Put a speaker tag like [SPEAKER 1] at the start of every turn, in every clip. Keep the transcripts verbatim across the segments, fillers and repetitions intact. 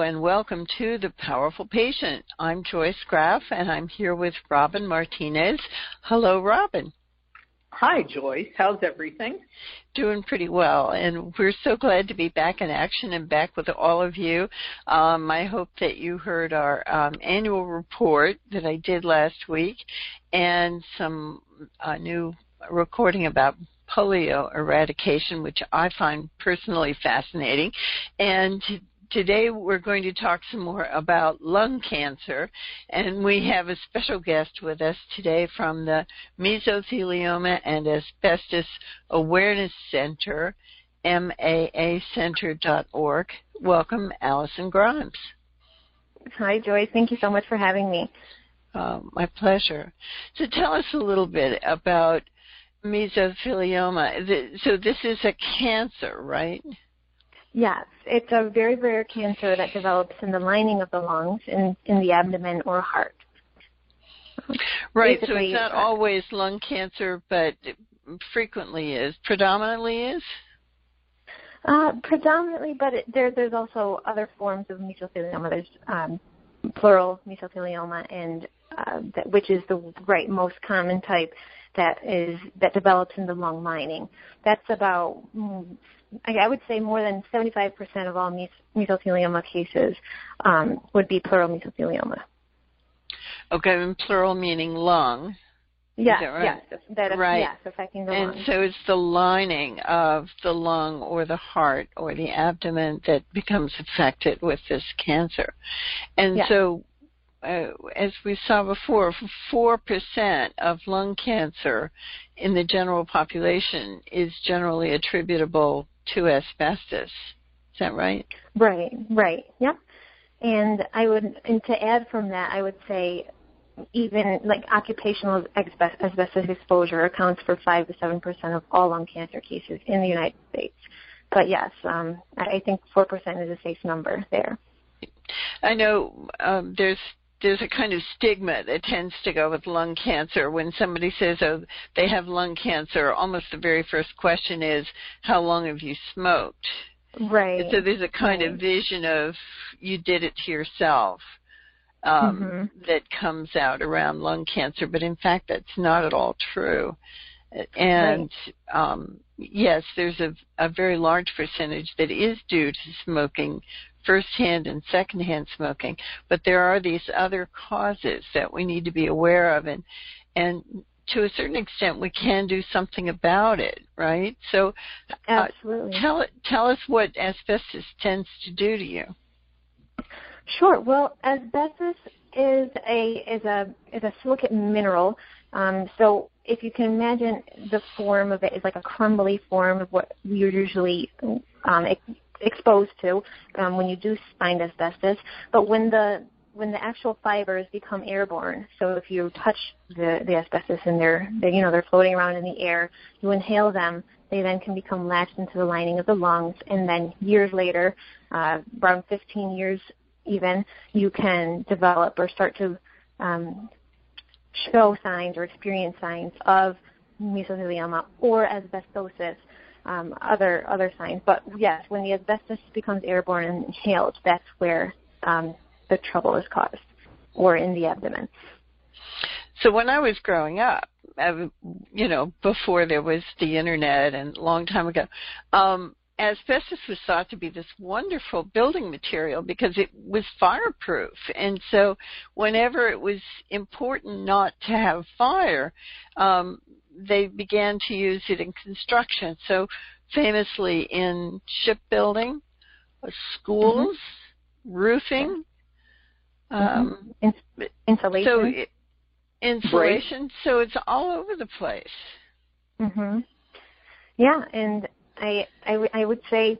[SPEAKER 1] and welcome to The Powerful Patient. I'm Joyce Graff, and I'm here with Robin Martinez. Hello, Robin.
[SPEAKER 2] Hi, Joyce. How's everything?
[SPEAKER 1] Doing pretty well, and we're so glad to be back in action and back with all of you. Um, I hope that you heard our um, annual report that I did last week and some uh, new recording about polio eradication, which I find personally fascinating. And today we're going to talk some more about lung cancer, and we have a special guest with us today from the Mesothelioma and Asbestos Awareness Center, M A A center dot org. Welcome, Allison Grimes.
[SPEAKER 3] Hi, Joyce. Thank you so much for having me.
[SPEAKER 1] Uh, my pleasure. So tell us a little bit about mesothelioma. So this is a cancer, right?
[SPEAKER 3] Yes, it's a very rare cancer that develops in the lining of the lungs, in, in the abdomen or heart.
[SPEAKER 1] Right,
[SPEAKER 3] Basically,
[SPEAKER 1] so it's not uh, always lung cancer, but frequently is, predominantly is?
[SPEAKER 3] Uh, predominantly, but it, there, there's also other forms of mesothelioma. There's um, pleural mesothelioma, and uh, that, which is the right most common type that is that develops in the lung lining. That's about, I would say, more than seventy-five percent of all mes- mesothelioma cases um, would be pleural mesothelioma.
[SPEAKER 1] Okay, and pleural meaning lung.
[SPEAKER 3] Yes,
[SPEAKER 1] that right?
[SPEAKER 3] yes, that,
[SPEAKER 1] right.
[SPEAKER 3] yes, affecting the
[SPEAKER 1] and
[SPEAKER 3] lung.
[SPEAKER 1] And so it's the lining of the lung or the heart or the abdomen that becomes affected with this cancer. And
[SPEAKER 3] yes.
[SPEAKER 1] so, uh, as we saw before, four percent of lung cancer in the general population is generally attributable to asbestos. Is that right?
[SPEAKER 3] Right, right, yep. And I would, and to add from that, I would say even like occupational asbestos exposure accounts for five to seven percent of all lung cancer cases in the United States. But yes, um, I think four percent is a safe number there.
[SPEAKER 1] I know um, there's there's a kind of stigma that tends to go with lung cancer. When somebody says, oh, they have lung cancer, almost the very first question is, how long have you smoked?
[SPEAKER 3] Right.
[SPEAKER 1] And so there's a kind
[SPEAKER 3] right.
[SPEAKER 1] of vision of you did it to yourself um,
[SPEAKER 3] mm-hmm.
[SPEAKER 1] that comes out around lung cancer. But in fact, that's not at all true. And
[SPEAKER 3] right.
[SPEAKER 1] um, yes, there's a, a very large percentage that is due to smoking, first-hand and second-hand smoking, but there are these other causes that we need to be aware of, and and to a certain extent we can do something about it, right? So uh,
[SPEAKER 3] absolutely.
[SPEAKER 1] tell tell us what asbestos tends to do to you.
[SPEAKER 3] Sure. Well, asbestos is a is a is a silicate mineral. Um, so if you can imagine the form of it is like a crumbly form of what you're usually um, exposed to um, when you do find asbestos. But when the when the actual fibers become airborne, so if you touch the, the asbestos and they're, they, you know, they're floating around in the air, you inhale them, they then can become latched into the lining of the lungs, and then years later, uh, around fifteen years even, you can develop or start to um, show signs or experience signs of mesothelioma or asbestosis. Um, other other signs. But yes, when the asbestos becomes airborne and inhaled, that's where um, the trouble is caused, or in the abdomen.
[SPEAKER 1] So when I was growing up, uh, you know, before there was the internet and a long time ago, um, asbestos was thought to be this wonderful building material because it was fireproof. And so whenever it was important not to have fire, um, they began to use it in construction. So famously in shipbuilding, schools, mm-hmm. roofing, um,
[SPEAKER 3] In- insulation.
[SPEAKER 1] So it, insulation. Right. So it's all over the place.
[SPEAKER 3] Mhm. Yeah, and I, I, w- I would say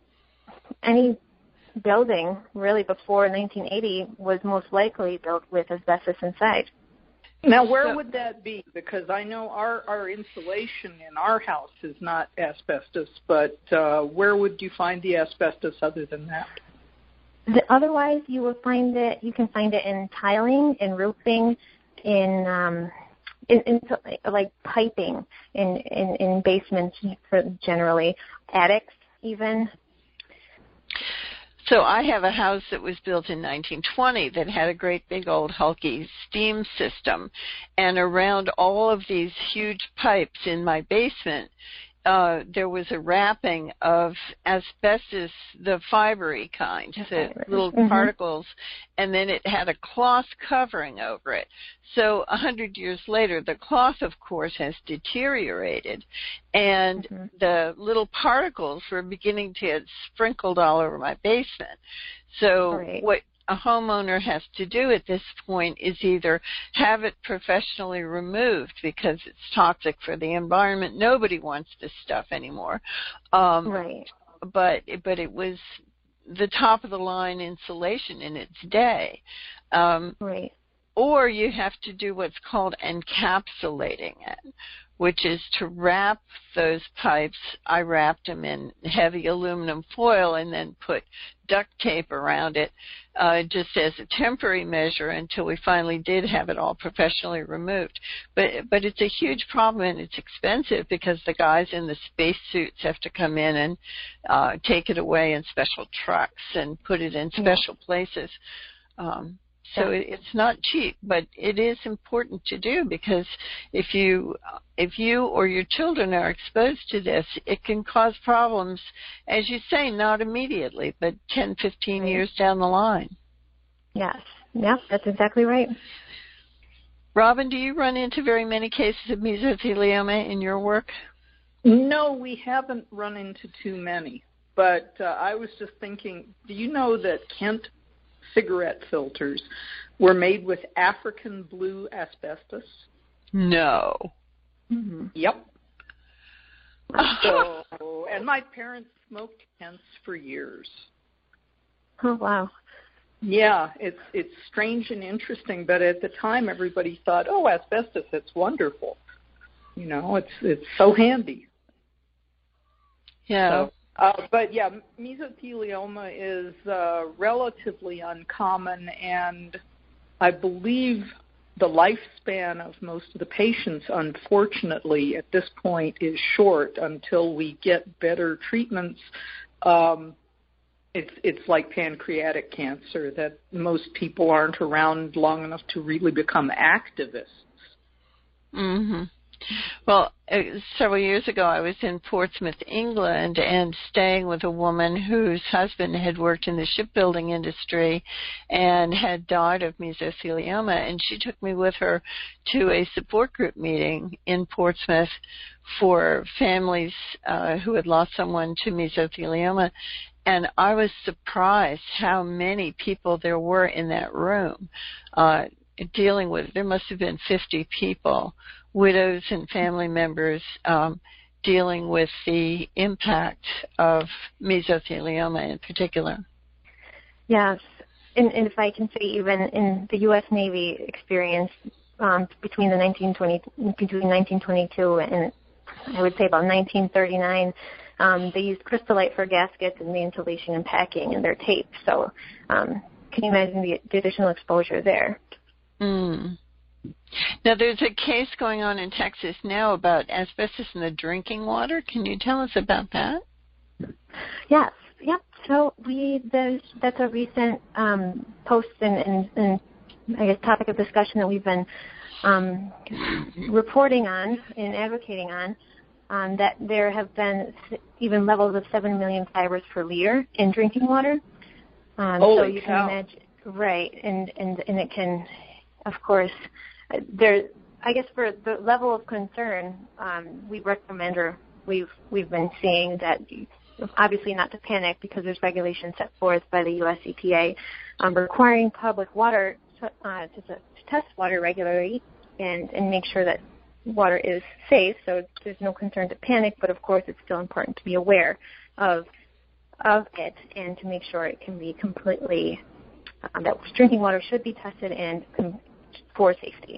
[SPEAKER 3] any building really before nineteen eighty was most likely built with asbestos inside.
[SPEAKER 2] Now, where so, would that be? Because I know our, our insulation in our house is not asbestos, but uh, where would you find the asbestos other than that?
[SPEAKER 3] The, otherwise, you will find it. You can find it in tiling, in roofing, in um, in, in like piping, in, in, in basements for generally, attics even.
[SPEAKER 1] So I have a house that was built in nineteen twenty that had a great big old hulky steam system, and around all of these huge pipes in my basement, uh, there was a wrapping of asbestos, the fibery kind, the little mm-hmm. particles, and then it had a cloth covering over it. So a hundred years later, the cloth, of course, has deteriorated, and mm-hmm. the little particles were beginning to get sprinkled all over my basement. So right. what a homeowner has to do at this point is either have it professionally removed because it's toxic for the environment. Nobody wants this stuff anymore. Um,
[SPEAKER 3] right.
[SPEAKER 1] But but it was the top of the line insulation in its day. Um,
[SPEAKER 3] right.
[SPEAKER 1] Or you have to do what's called encapsulating it, which is to wrap those pipes. I wrapped them in heavy aluminum foil and then put duct tape around it uh, just as a temporary measure until we finally did have it all professionally removed. But but it's a huge problem, and it's expensive because the guys in the space suits have to come in and uh, take it away in special trucks and put it in special places. Um, So it's not cheap, but it is important to do because if you if you or your children are exposed to this, it can cause problems, as you say, not immediately, but ten, fifteen right. years down the line.
[SPEAKER 3] Yes. Yeah, that's exactly right.
[SPEAKER 1] Robin, do you run into very many cases of mesothelioma in your work?
[SPEAKER 2] No, we haven't run into too many. But uh, I was just thinking, do you know that Kent cigarette filters were made with African blue asbestos?
[SPEAKER 1] No.
[SPEAKER 2] Mm-hmm. Yep. So, and my parents smoked Kents for years.
[SPEAKER 3] Oh, wow.
[SPEAKER 2] Yeah, it's it's strange and interesting, but at the time everybody thought, oh, asbestos, it's wonderful. You know, it's it's so handy.
[SPEAKER 1] Yeah.
[SPEAKER 2] So, Uh, but, yeah, mesothelioma is uh, relatively uncommon, and I believe the lifespan of most of the patients, unfortunately, at this point is short until we get better treatments. Um, it's, it's like pancreatic cancer, that most people aren't around long enough to really become activists.
[SPEAKER 1] Mm-hmm. Well, uh, several years ago, I was in Portsmouth, England, and staying with a woman whose husband had worked in the shipbuilding industry and had died of mesothelioma, and she took me with her to a support group meeting in Portsmouth for families uh, who had lost someone to mesothelioma, and I was surprised how many people there were in that room uh, dealing with, there must have been fifty people, widows and family members um, dealing with the impact of mesothelioma in particular.
[SPEAKER 3] Yes, and, and if I can say, even in the U S Navy experience um, between the nineteen twenty between nineteen twenty-two and I would say about nineteen thirty-nine, um, they used crystallite for gaskets and the insulation and packing in their tape. So um, can you imagine the, the additional exposure there?
[SPEAKER 1] Mm. Now, there's a case going on in Texas now about asbestos in the drinking water. Can you tell us about that?
[SPEAKER 3] Yes. Yep. So we there's that's a recent um, post and, and, and I guess topic of discussion that we've been um, reporting on and advocating on. Um, that there have been even levels of seven million fibers per liter in drinking water. Um,
[SPEAKER 2] Holy
[SPEAKER 3] so you
[SPEAKER 2] cow.
[SPEAKER 3] can imagine, right? And and and it can, of course. There, I guess for the level of concern, um, we recommend, or we've we've been seeing that obviously not to panic because there's regulations set forth by the U S E P A um, requiring public water uh, to, to test water regularly and, and make sure that water is safe. So there's no concern to panic, but of course it's still important to be aware of of it and to make sure it can be completely um, that drinking water should be tested and com- for safety.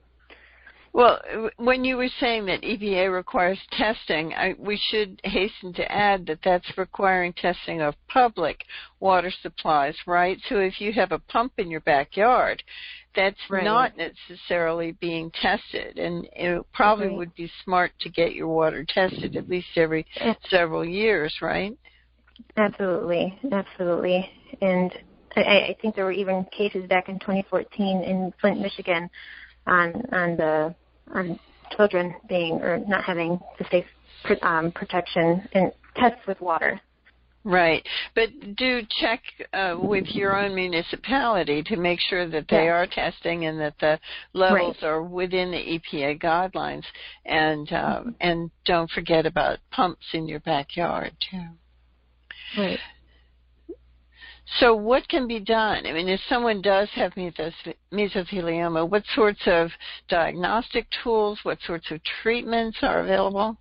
[SPEAKER 1] Well, when you were saying that E P A requires testing, I, we should hasten to add that that's requiring testing of public water supplies, right? So if you have a pump in your backyard, that's right. not necessarily being tested, and it probably right. would be smart to get your water tested at least every several years, right?
[SPEAKER 3] Absolutely, absolutely. And I, I think there were even cases back in twenty fourteen in Flint, Michigan, on on the on children being or not having the safe um, protection and tests with water.
[SPEAKER 1] Right, but do check uh, with your own municipality to make sure that they
[SPEAKER 3] yeah.
[SPEAKER 1] are testing and that the levels
[SPEAKER 3] right.
[SPEAKER 1] are within the E P A guidelines. And uh,
[SPEAKER 3] mm-hmm.
[SPEAKER 1] and don't forget about pumps in your backyard too.
[SPEAKER 3] Right.
[SPEAKER 1] So what can be done? I mean, if someone does have mesothelioma, what sorts of diagnostic tools, what sorts of treatments are available?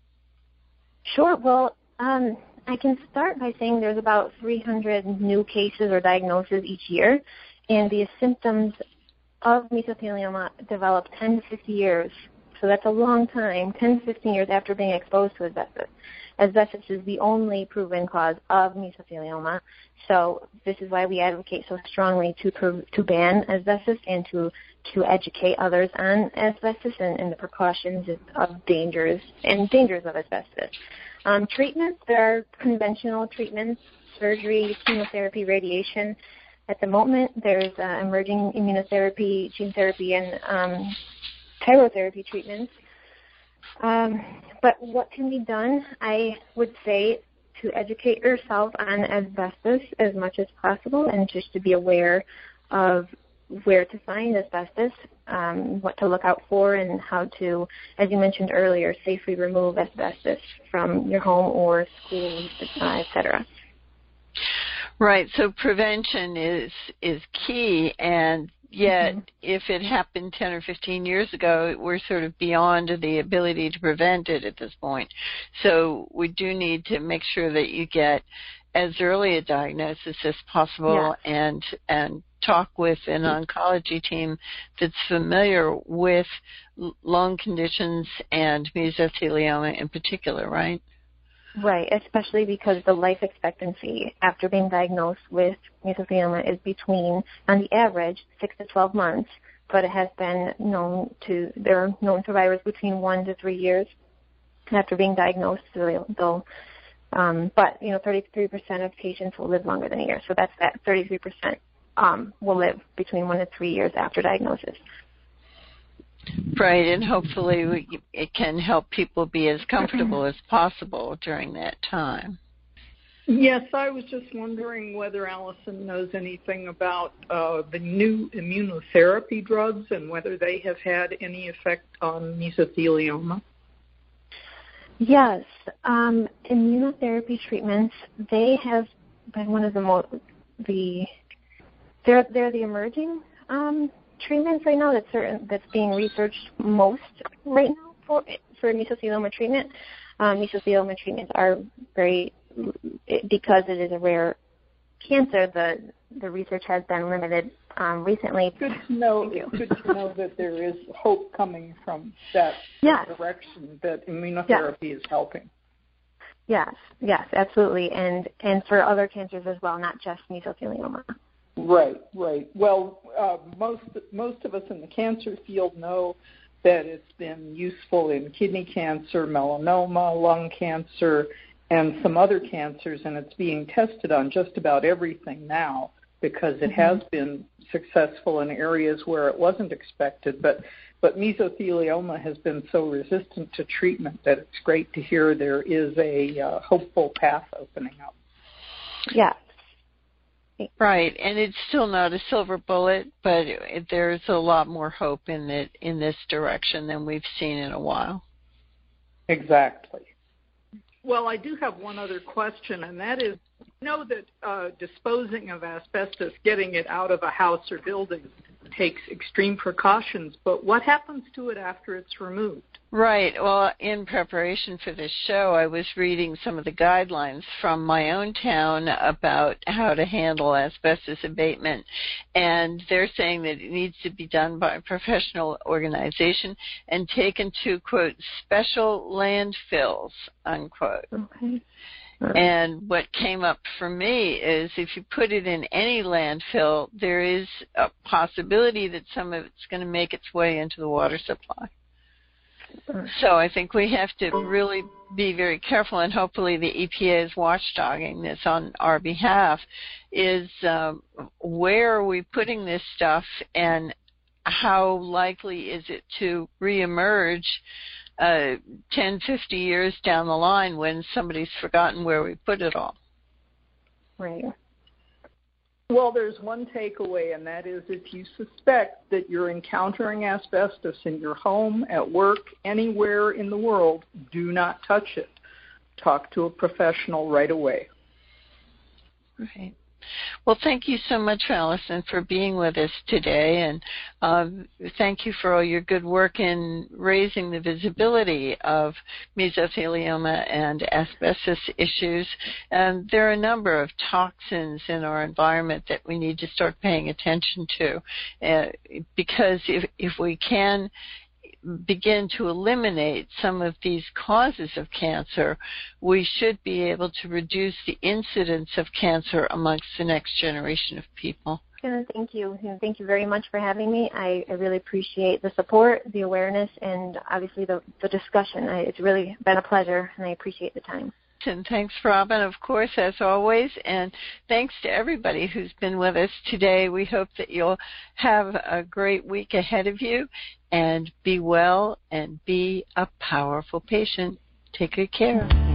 [SPEAKER 3] Sure. Well, um, I can start by saying there's about three hundred new cases or diagnoses each year, and the symptoms of mesothelioma develop ten to fifty years. So that's a long time, ten to fifteen years after being exposed to asbestos. Asbestos is the only proven cause of mesothelioma, so this is why we advocate so strongly to to ban asbestos and to to educate others on asbestos and, and the precautions of dangers and dangers of asbestos. Um, treatments, there are conventional treatments, surgery, chemotherapy, radiation. At the moment, there's uh, emerging immunotherapy, gene therapy, and um, chirotherapy treatments. Um, but what can be done, I would say, to educate yourself on asbestos as much as possible and just to be aware of where to find asbestos, um, what to look out for, and how to, as you mentioned earlier, safely remove asbestos from your home or schools, uh, et cetera.
[SPEAKER 1] Right. So prevention is is key, and yet mm-hmm. if it happened ten or fifteen years ago, we're sort of beyond the ability to prevent it at this point. So we do need to make sure that you get as early a diagnosis as possible,
[SPEAKER 3] yeah.
[SPEAKER 1] and and talk with an oncology team that's familiar with lung conditions and mesothelioma in particular, right?
[SPEAKER 3] Right, especially because the life expectancy after being diagnosed with mesothelioma is between, on the average, six to twelve months, but it has been known to, there are known survivors between one to three years after being diagnosed, so they'll, they'll um, but, you know, thirty-three percent of patients will live longer than a year, so that's that thirty-three percent um, will live between one to three years after diagnosis.
[SPEAKER 1] Right, and hopefully we, it can help people be as comfortable as possible during that time.
[SPEAKER 2] Yes, I was just wondering whether Allison knows anything about uh, the new immunotherapy drugs and whether they have had any effect on mesothelioma.
[SPEAKER 3] Yes, um, immunotherapy treatments, they have been one of the most, the, they're, they're the emerging um treatments right now that's certain, that's being researched most right now for for mesothelioma treatment. Um, mesothelioma treatments are very, because it is a rare cancer, the the research has been limited um, recently.
[SPEAKER 2] Good to know. Good to know that there is hope coming from that
[SPEAKER 3] yes.
[SPEAKER 2] direction, that immunotherapy yes. is helping.
[SPEAKER 3] Yes, yes, absolutely, and and for other cancers as well, not just mesothelioma.
[SPEAKER 2] Right, right. Well, uh, most most of us in the cancer field know that it's been useful in kidney cancer, melanoma, lung cancer, and some other cancers, and it's being tested on just about everything now because it mm-hmm. has been successful in areas where it wasn't expected. But but mesothelioma has been so resistant to treatment that it's great to hear there is a uh, hopeful path opening up.
[SPEAKER 3] Yeah.
[SPEAKER 1] Right, and it's still not a silver bullet, but it, there's a lot more hope in it in this direction than we've seen in a while.
[SPEAKER 2] Exactly. Well, I do have one other question, and that is, I know that uh, disposing of asbestos, getting it out of a house or building, takes extreme precautions, but what happens to it after it's removed?
[SPEAKER 1] Right. Well, in preparation for this show, I was reading some of the guidelines from my own town about how to handle asbestos abatement, and they're saying that it needs to be done by a professional organization and taken to, quote, special landfills, unquote.
[SPEAKER 3] Okay.
[SPEAKER 1] And what came up for me is if you put it in any landfill, there is a possibility that some of it's going to make its way into the water supply. So I think we have to really be very careful, and hopefully the E P A is watchdogging this on our behalf, is um, where are we putting this stuff, and how likely is it to reemerge uh, ten, fifty years down the line when somebody's forgotten where we put it all?
[SPEAKER 3] Right.
[SPEAKER 2] Well, there's one takeaway, and that is if you suspect that you're encountering asbestos in your home, at work, anywhere in the world, do not touch it. Talk to a professional right away.
[SPEAKER 1] Right. Well, thank you so much, Allison, for being with us today, and um, thank you for all your good work in raising the visibility of mesothelioma and asbestos issues. And there are a number of toxins in our environment that we need to start paying attention to, uh, because if, if we can begin to eliminate some of these causes of cancer, we should be able to reduce the incidence of cancer amongst the next generation of people.
[SPEAKER 3] And thank you. And thank you very much for having me. I, I really appreciate the support, the awareness, and obviously the, the discussion. I, it's really been a pleasure, and I appreciate the time.
[SPEAKER 1] And thanks, Robin, of course, as always. And thanks to everybody who's been with us today. We hope that you'll have a great week ahead of you, and be well and be a powerful patient. Take good care.